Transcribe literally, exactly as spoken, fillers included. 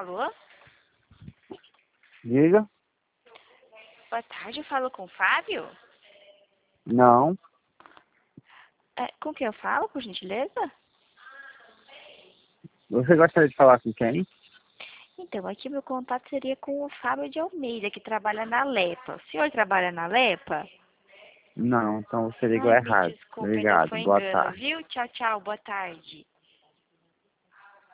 Alô? Diga? Boa tarde, eu falo com o Fábio? Não. É, com quem eu falo, por gentileza? Você gostaria de falar com quem? Então, aqui meu contato seria com o Fábio de Almeida, que trabalha na Lepa. O senhor trabalha na Lepa? Não, então você ligou Ai, me errado. desculpa, então Obrigado. foi Boa engano, tarde. viu? Tchau, tchau, boa tarde.